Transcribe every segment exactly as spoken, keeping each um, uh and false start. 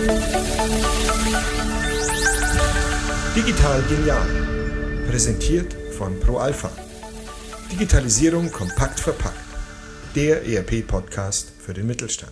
Digital genial. Präsentiert von ProAlpha. Digitalisierung kompakt verpackt. Der E R P-Podcast für den Mittelstand.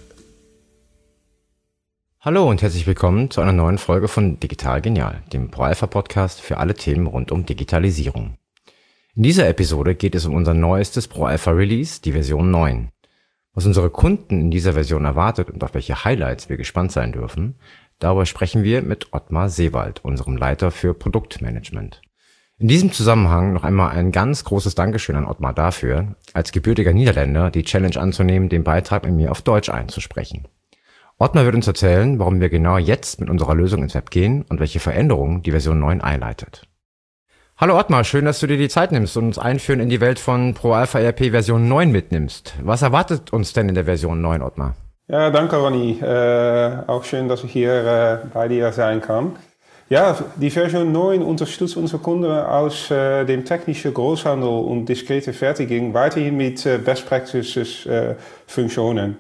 Hallo und herzlich willkommen zu einer neuen Folge von Digital genial, dem ProAlpha-Podcast für alle Themen rund um Digitalisierung. In dieser Episode geht es um unser neuestes ProAlpha-Release, die Version neun. Was unsere Kunden in dieser Version erwartet und auf welche Highlights wir gespannt sein dürfen, darüber sprechen wir mit Ottmar Seewald, unserem Leiter für Produktmanagement. In diesem Zusammenhang noch einmal ein ganz großes Dankeschön an Ottmar dafür, als gebürtiger Niederländer die Challenge anzunehmen, den Beitrag mit mir auf Deutsch einzusprechen. Ottmar wird uns erzählen, warum wir genau jetzt mit unserer Lösung ins Web gehen und welche Veränderungen die Version neun einleitet. Hallo Ottmar, schön, dass du dir die Zeit nimmst und uns einführen in die Welt von ProAlpha E R P Version neun mitnimmst. Was erwartet uns denn in der Version neun, Ottmar? Ja, danke Ronny. Äh, auch schön, dass ich hier äh, bei dir sein kann. Ja, die Version neun unterstützt unsere Kunden aus äh, dem technischen Großhandel und diskrete Fertigung weiterhin mit äh, Best Practices äh, Funktionen.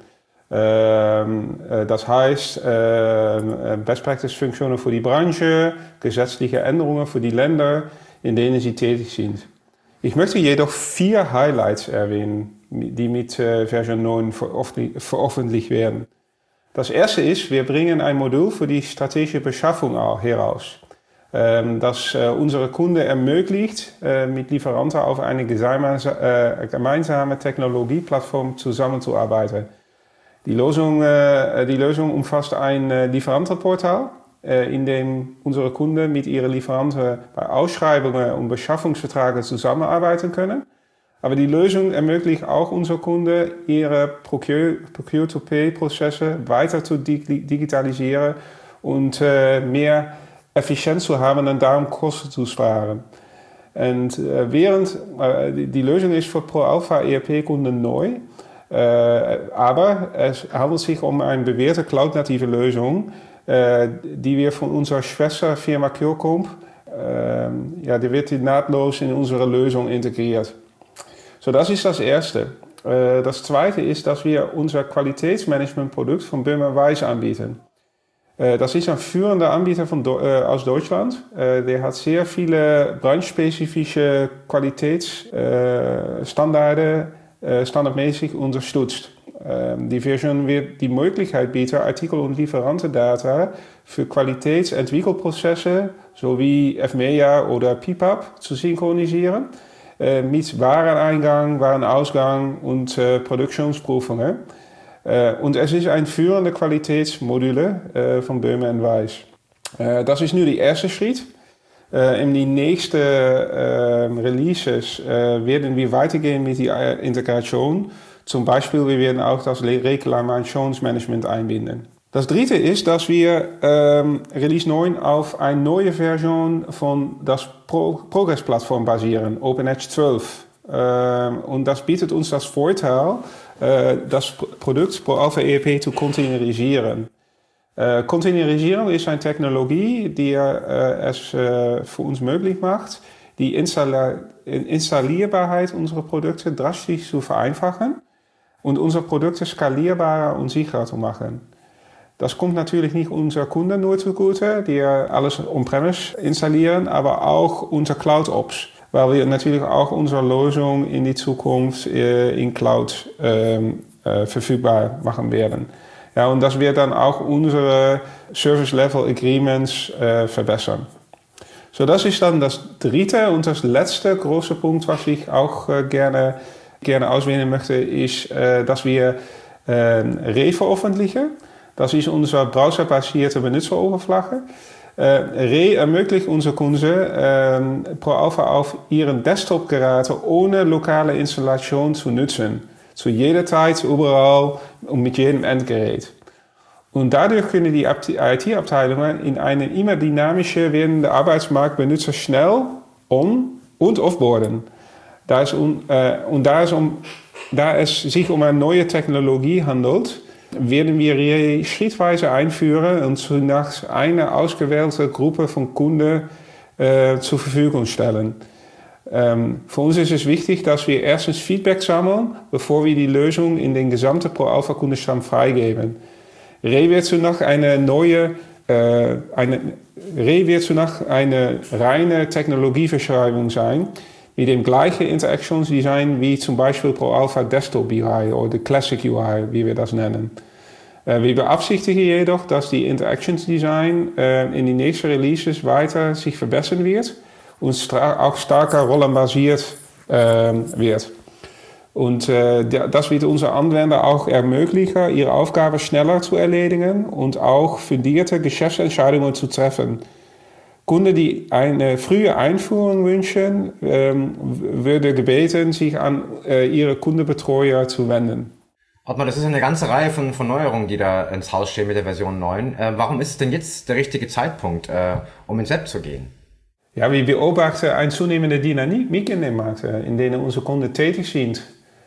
Ähm, äh, das heißt, äh, Best Practice Funktionen für die Branche, gesetzliche Änderungen für die Länder, in denen sie tätig sind. Ich möchte jedoch vier Highlights erwähnen, die mit äh, Version neun veröffentlicht werden. Das erste ist, wir bringen ein Modul für die strategische Beschaffung heraus, ähm, das äh, unsere Kunden ermöglicht, äh, mit Lieferanten auf eine gemeinsame, äh, gemeinsame Technologieplattform zusammenzuarbeiten. Die Lösung, äh, die Lösung umfasst ein äh, Lieferantenportal, äh, in dem unsere Kunden mit ihren Lieferanten bei Ausschreibungen und Beschaffungsverträgen zusammenarbeiten können. Aber die Lösung ermöglicht auch unseren Kunden, ihre Procure-to-Pay-Prozesse weiter zu digitalisieren und äh, mehr Effizienz zu haben und darum Kosten zu sparen. Und äh, während äh, die, die Lösung ist für ProAlpha E R P-Kunden neu, äh, aber es handelt sich um eine bewährte Cloud-native Lösung, äh, die wir von unserer Schwesterfirma Curcomp, äh, ja, die wird nahtlos in unsere Lösung integriert. So, das ist das Erste. Äh, das Zweite ist, dass wir unser Qualitätsmanagementprodukt von Böhmer Weiss anbieten. Äh, das ist ein führender Anbieter von, äh, aus Deutschland. Äh, der hat sehr viele branchespezifische Qualitätsstandards äh, standardmäßig unterstützt. Äh, die Version wird die Möglichkeit bieten, Artikel- und Lieferantendata für Qualitätsentwickelprozesse sowie F M E A oder P P A P zu synchronisieren. Mit Wareneingang, Warenausgang und äh, Produktionsprüfungen. Äh, und es ist ein führende Qualitätsmodule äh, von Böhmer Weiss. Äh, das ist nur der erste Schritt. Äh, in die nächsten äh, Releases äh, werden wir weitergehen mit der Integration. Zum Beispiel, wir werden auch das Reklamationsmanagement einbinden. Das dritte ist, dass wir ähm, Release neun auf eine neue Version von das Pro- Progress-Plattform basieren, OpenEdge zwölf. Ähm, und das bietet uns das Vorteil, äh, das Produkt ProAlpha E R P zu containerisieren. Äh, Containerisierung ist eine Technologie, die äh, es äh, für uns möglich macht, die Installa- Installierbarkeit unserer Produkte drastisch zu vereinfachen und unsere Produkte skalierbarer und sicherer zu machen. Das kommt natürlich nicht unseren Kunden nur zugute, die alles on-premise installieren, aber auch unsere Cloud-Ops, weil wir natürlich auch unsere Lösung in die Zukunft äh, in Cloud ähm, äh, verfügbar machen werden. Ja, und das wird dann auch unsere Service-Level-Agreements äh, verbessern. So, das ist dann das dritte und das letzte große Punkt, was ich auch äh, gerne, gerne auswählen möchte, ist, äh, dass wir äh, re-veröffentlichen. Das ist unsere browserbasierte Benutzeroberfläche. Äh, Re ermöglicht unsere Kunden, äh, ProAlpha auf ihren Desktop-Geräten ohne lokale Installation zu nutzen. Zu jeder Zeit, überall und mit jedem Endgerät. Und dadurch können die I T-Abteilungen in einen immer dynamischer werdenden Arbeitsmarkt Benutzer schnell on- und offboarden. Da es um, äh, und da es, um, da es sich um eine neue Technologie handelt, werden wir schrittweise einführen und zunächst eine ausgewählte Gruppe von Kunden äh, zur Verfügung stellen. Ähm, für uns ist es wichtig, dass wir erstens Feedback sammeln, bevor wir die Lösung in den gesamten ProAlpha-Kundenstamm freigeben. Re wird so noch eine neue, äh, eine, Re wird so noch eine reine Technologieverschreibung sein, mit dem gleichen Interactions-Design wie zum Beispiel ProAlpha Desktop U I oder Classic U I, wie wir das nennen. Äh, wir beabsichtigen jedoch, dass die Interactions-Design äh, in die nächsten Releases weiter sich verbessern wird und stra- auch stärker rollenbasiert äh, wird. Und äh, das wird unsere Anwender auch ermöglichen, ihre Aufgabe schneller zu erledigen und auch fundierte Geschäftsentscheidungen zu treffen. Kunden, die eine frühe Einführung wünschen, ähm, würde gebeten, sich an äh, ihre Kundenbetreuer zu wenden. Ottmar, das ist eine ganze Reihe von, von Neuerungen, die da ins Haus stehen mit der Version neun. Äh, warum ist es denn jetzt der richtige Zeitpunkt, äh, um ins Web zu gehen? Ja, wir beobachten eine zunehmende Dynamik in den Märkten, in denen unsere Kunden tätig sind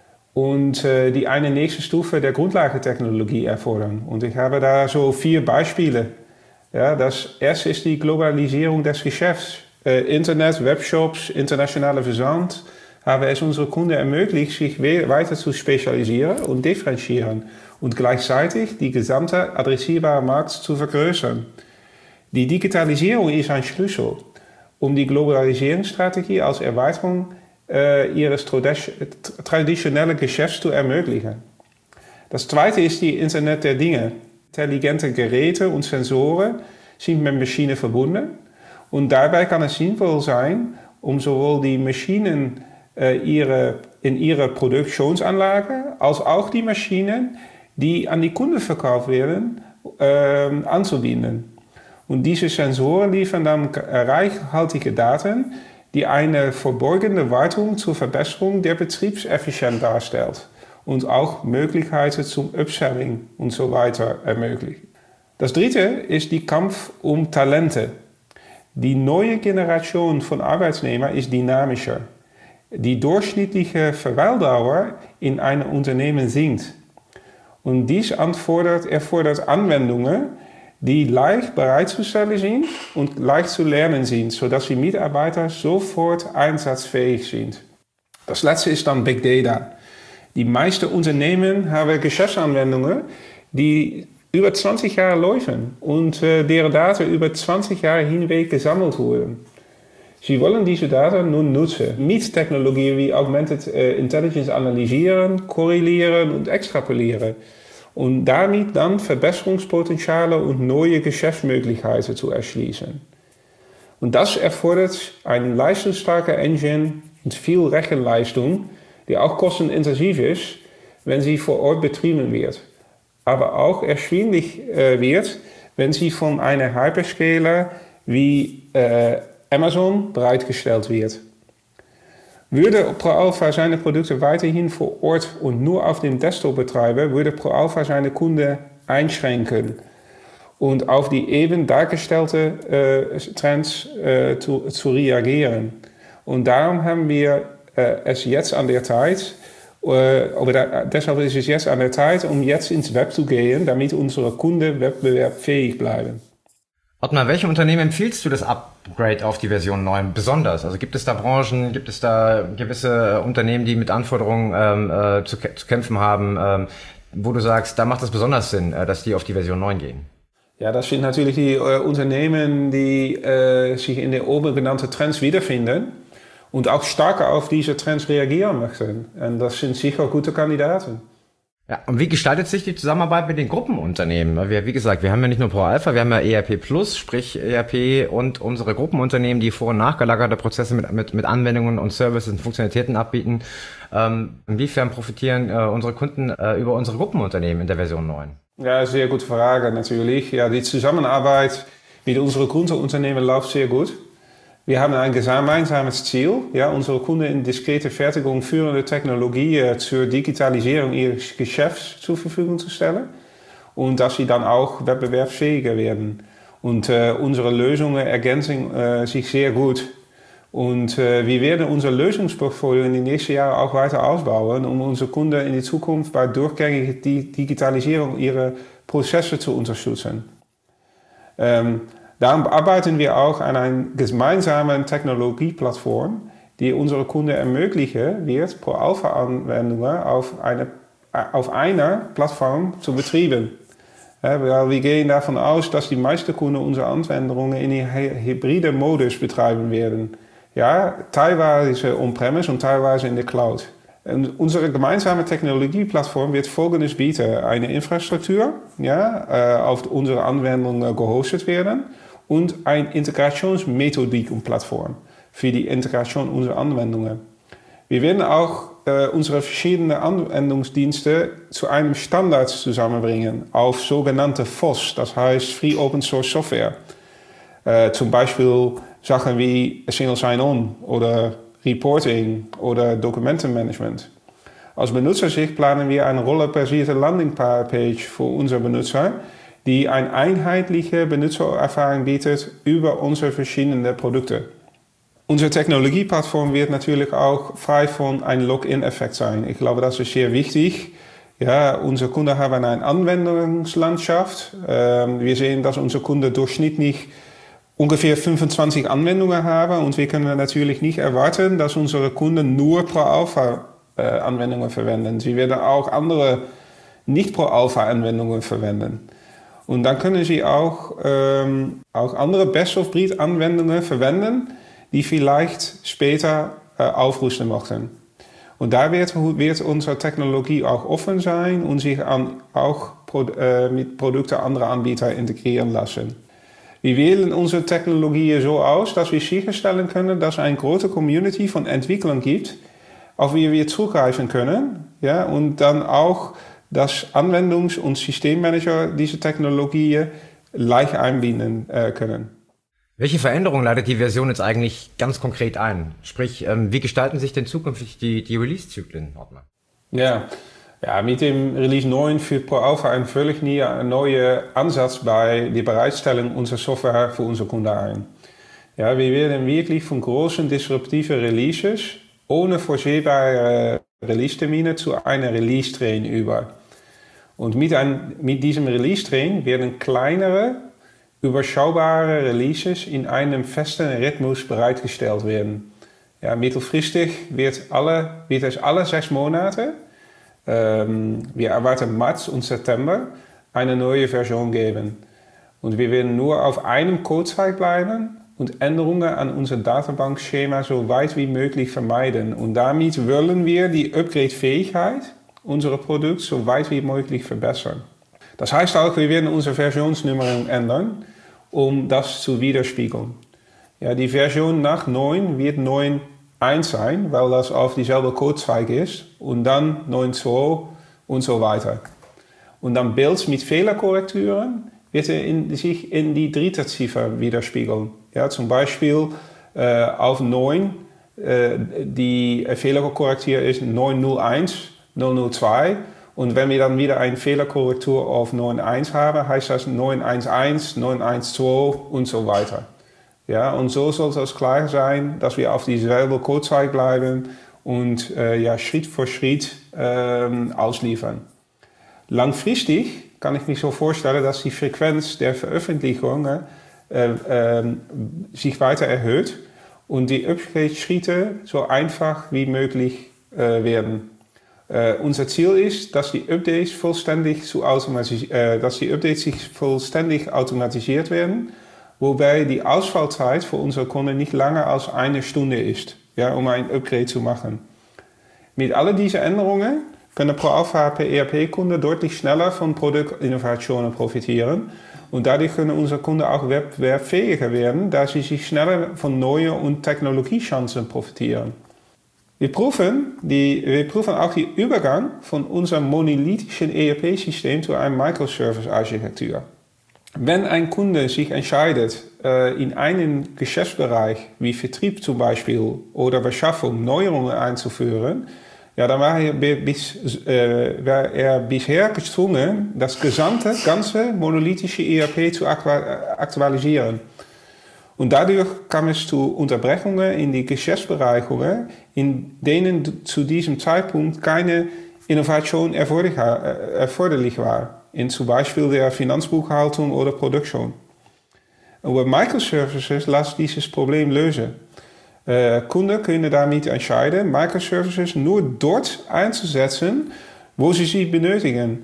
und äh, die eine nächste Stufe der Grundlagentechnologie erfordern. Und ich habe da so vier Beispiele. Ja, das erste ist die Globalisierung des Geschäfts. Äh, Internet, Webshops, internationale Versand haben es unsere Kunden ermöglicht, sich weiter zu spezialisieren und differenzieren und gleichzeitig die gesamte adressierbare Markt zu vergrößern. Die Digitalisierung ist ein Schlüssel, um die Globalisierungsstrategie als Erweiterung äh, ihres traditionellen Geschäfts zu ermöglichen. Das zweite ist die Internet der Dinge. Intelligente Geräte und Sensoren sind mit Maschinen verbunden und dabei kann es sinnvoll sein, um sowohl die Maschinen äh, ihre, in ihre Produktionsanlage als auch die Maschinen, die an die Kunden verkauft werden, äh, anzubinden. Und diese Sensoren liefern dann reichhaltige Daten, die eine verborgene Wartung zur Verbesserung der Betriebseffizienz darstellt und auch Möglichkeiten zum Upselling und so weiter ermöglichen. Das dritte ist der Kampf um Talente. Die neue Generation von Arbeitnehmern ist dynamischer. Die durchschnittliche Verweildauer in einem Unternehmen sinkt. Und dies erfordert, erfordert Anwendungen, die leicht bereitzustellen sind und leicht zu lernen sind, sodass die Mitarbeiter sofort einsatzfähig sind. Das letzte ist dann Big Data. Die meisten Unternehmen haben Geschäftsanwendungen, die über zwanzig Jahre laufen und äh, deren Daten über zwanzig Jahre hinweg gesammelt wurden. Sie wollen diese Daten nun nutzen, mit Technologien wie Augmented äh, Intelligence analysieren, korrelieren und extrapolieren und damit dann Verbesserungspotenziale und neue Geschäftsmöglichkeiten zu erschließen. Und das erfordert eine leistungsstarke Engine und viel Rechenleistung, die auch kostenintensiv ist, wenn sie vor Ort betrieben wird, aber auch erschwinglich äh, wird, wenn sie von einem Hyperscaler wie äh, Amazon bereitgestellt wird. Würde ProAlpha seine Produkte weiterhin vor Ort und nur auf dem Desktop betreiben, würde ProAlpha seine Kunden einschränken und auf die eben dargestellten äh, Trends äh, zu, zu reagieren. Und darum haben wir äh, es jetzt an der Zeit, äh, aber da, deshalb ist es jetzt an der Zeit, um jetzt ins Web zu gehen, damit unsere Kunden wettbewerbsfähig bleiben. Ottmar, welche Unternehmen empfiehlst du das Upgrade auf die Version neun besonders? Also gibt es da Branchen, gibt es da gewisse Unternehmen, die mit Anforderungen ähm, äh, zu, zu kämpfen haben, ähm, wo du sagst, da macht es besonders Sinn, äh, dass die auf die Version neun gehen? Ja, das sind natürlich die äh, Unternehmen, die äh, sich in den oben genannten Trends wiederfinden und auch stärker auf diese Trends reagieren möchten. Und das sind sicher gute Kandidaten. Ja, und wie gestaltet sich die Zusammenarbeit mit den Gruppenunternehmen? Wir, wie gesagt, wir haben ja nicht nur ProAlpha, wir haben ja E R P Plus, sprich E R P und unsere Gruppenunternehmen, die vor- und nachgelagerte Prozesse mit, mit, mit Anwendungen und Services und Funktionalitäten anbieten. Ähm, inwiefern profitieren äh, unsere Kunden äh, über unsere Gruppenunternehmen in der Version neun? Ja, sehr gute Frage natürlich. Ja, die Zusammenarbeit mit unseren Kundenunternehmen läuft sehr gut. Wir haben ein gemeinsames Ziel, ja, unsere Kunden in diskrete Fertigung führende Technologien zur Digitalisierung ihres Geschäfts zur Verfügung zu stellen und dass sie dann auch wettbewerbsfähiger werden. Und äh, unsere Lösungen ergänzen äh, sich sehr gut. Und äh, wir werden unser Lösungsportfolio in den nächsten Jahren auch weiter ausbauen, um unsere Kunden in die Zukunft bei durchgängiger Digitalisierung ihrer Prozesse zu unterstützen. Ähm, Darum arbeiten wir auch an einer gemeinsamen Technologieplattform, die unsere Kunden ermöglichen wird, ProAlpha-Anwendungen auf, eine, auf einer Plattform zu betreiben. Weil wir gehen davon aus, dass die meisten Kunden unsere Anwendungen in die hybride Modus betreiben werden. Ja, teilweise on-premise und teilweise in der Cloud. Und unsere gemeinsame Technologieplattform wird Folgendes bieten. Eine Infrastruktur, ja, auf unsere Anwendungen gehostet werden und eine Integrationsmethodik und Plattform für die Integration unserer Anwendungen. Wir werden auch äh, unsere verschiedenen Anwendungsdienste zu einem Standard zusammenbringen auf sogenannte F O S, das heißt Free Open Source Software. Äh, zum Beispiel Sachen wie Single Sign-On oder Reporting oder Dokumentenmanagement. Als Benutzersicht planen wir eine rollenbasierte Landingpage für unsere Benutzer, die eine einheitliche Benutzererfahrung bietet über unsere verschiedenen Produkte. Unsere Technologieplattform wird natürlich auch frei von einem Login-Effekt sein. Ich glaube, das ist sehr wichtig. Ja, unsere Kunden haben eine Anwendungslandschaft. Ähm, wir sehen, dass unsere Kunden durchschnittlich ungefähr fünfundzwanzig Anwendungen haben und wir können natürlich nicht erwarten, dass unsere Kunden nur Pro-Alpha-Anwendungen verwenden. Sie werden auch andere Nicht-Pro-Alpha-Anwendungen verwenden. Und dann können sie auch, ähm, auch andere Best-of-Breed-Anwendungen verwenden, die vielleicht später äh, aufrüsten möchten. Und da wird, wird unsere Technologie auch offen sein und sich an, auch pro, äh, mit Produkten anderer Anbieter integrieren lassen. Wir wählen unsere Technologie so aus, dass wir sicherstellen können, dass es eine große Community von Entwicklern gibt, auf die wir zugreifen können, ja, und dann auch, dass Anwendungs- und Systemmanager diese Technologie leicht einbinden äh, können. Welche Veränderungen leitet die Version jetzt eigentlich ganz konkret ein? Sprich, ähm, wie gestalten sich denn zukünftig die, die Release-Zyklen, Ottmar? Ja. ja, mit dem Release neun führt ProAlpha einen völlig neuen Ansatz bei der Bereitstellung unserer Software für unsere Kunden ein. Ja, wir werden wirklich von großen disruptiven Releases ohne vorsehbare Release-Termine zu einer Release-Train über. Und mit, ein, mit diesem Release-Train werden kleinere, überschaubare Releases in einem festen Rhythmus bereitgestellt werden. Ja, mittelfristig wird, alle, wird es alle sechs Monate, ähm, wir erwarten März und September, eine neue Version geben. Und wir werden nur auf einem Codezweig bleiben und Änderungen an unser Datenbankschema so weit wie möglich vermeiden. Und damit wollen wir die Upgrade-Fähigkeit unseres Produkts so weit wie möglich verbessern. Das heißt auch, wir werden unsere Versionsnummerung ändern, um das zu widerspiegeln. Ja, die Version nach neun wird neun Punkt eins sein, weil das auf dieselbe Codezweig ist, und dann neun Punkt zwei und so weiter. Und dann Builds mit Fehlerkorrekturen wird er in, sich in die dritte Ziffer widerspiegeln. Ja, zum Beispiel äh, auf neun, äh, die Fehlerkorrektur ist neun Punkt null eins, null Punkt null zwei. Und wenn wir dann wieder eine Fehlerkorrektur auf neun Punkt eins haben, heißt das neun Punkt eins eins, neun Punkt eins zwei und so weiter. Ja, und so soll es klar sein, dass wir auf dieselbe Codezweig bleiben und äh, ja, Schritt für Schritt ähm, ausliefern. Langfristig kann ich mir so vorstellen, dass die Frequenz der Veröffentlichungen äh, äh, sich weiter erhöht und die Upgrade-Schritte so einfach wie möglich äh, werden. Uh, unser Ziel ist, dass die Updates vollständig zu automatisieren, uh, dass die Updates sich vollständig automatisiert werden, wobei die Ausfallzeit für unsere Kunden nicht länger als eine Stunde ist, ja, um ein Upgrade zu machen. Mit all diesen Änderungen können ProAlpha E R P-Kunden deutlich schneller von Produktinnovationen profitieren und dadurch können unsere Kunden auch wettbewerbsfähiger werden, da sie sich schneller von neuen und Technologiechancen profitieren. Wir prüfen, die, wir prüfen auch den Übergang von unserem monolithischen E R P-System zu einer Microservice-Architektur. Wenn ein Kunde sich entscheidet, in einen Geschäftsbereich wie Vertrieb zum Beispiel oder Beschaffung Neuerungen einzuführen, ja, dann war er, bis, äh, war er bisher gezwungen, das gesamte, ganze monolithische E R P zu aktualisieren. Und dadurch kam es zu Unterbrechungen in die Geschäftsbereiche, in denen zu diesem Zeitpunkt keine Innovation erforderlich war, in zum Beispiel der Finanzbuchhaltung oder Produktion. Aber Microservices lassen dieses Problem lösen. Äh, Kunden können damit entscheiden, Microservices nur dort einzusetzen, wo sie sie benötigen.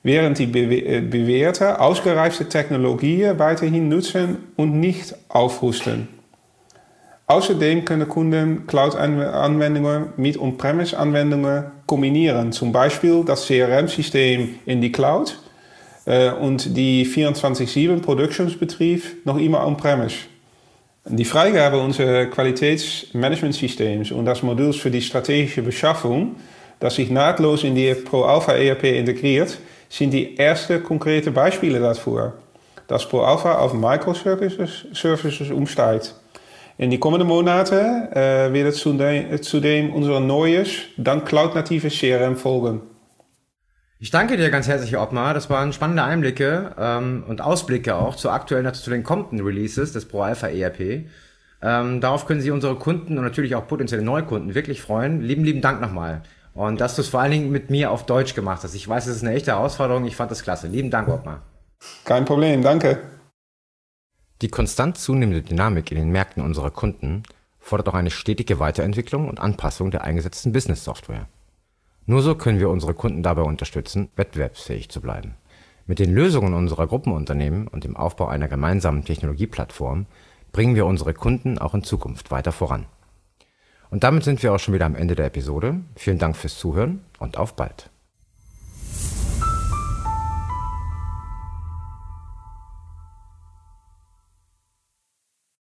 während die bewährte, ausgereifte Technologien weiterhin nutzen und nicht aufrüsten. Außerdem können Kunden Cloud-Anwendungen mit On-Premise-Anwendungen kombinieren. Zum Beispiel das C R M-System in die Cloud äh, und die vierundzwanzig sieben Produktionsbetrieb noch immer On-Premise. Die Freigabe unseres Qualitätsmanagementsystems und das Moduls für die strategische Beschaffung, das sich nahtlos in die ProAlpha E R P integriert, sind die ersten konkreten Beispiele dafür, dass ProAlpha auf Microservices Services umsteigt. In die kommenden Monate äh, wird es zudem, zudem unser neues, dann cloud-natives C R M folgen. Ich danke dir ganz herzlich, Ottmar. Das waren spannende Einblicke ähm, und Ausblicke auch zu aktuellen, zu den kommenden Releases des ProAlpha E R P. Ähm, darauf können Sie unsere Kunden und natürlich auch potenzielle Neukunden wirklich freuen. Lieben, lieben Dank nochmal. Und dass du es vor allen Dingen mit mir auf Deutsch gemacht hast. Ich weiß, es ist eine echte Herausforderung. Ich fand das klasse. Lieben Dank, Ottmar. Kein Problem, danke. Die konstant zunehmende Dynamik in den Märkten unserer Kunden fordert auch eine stetige Weiterentwicklung und Anpassung der eingesetzten Business-Software. Nur so können wir unsere Kunden dabei unterstützen, wettbewerbsfähig zu bleiben. Mit den Lösungen unserer Gruppenunternehmen und dem Aufbau einer gemeinsamen Technologieplattform bringen wir unsere Kunden auch in Zukunft weiter voran. Und damit sind wir auch schon wieder am Ende der Episode. Vielen Dank fürs Zuhören und auf bald.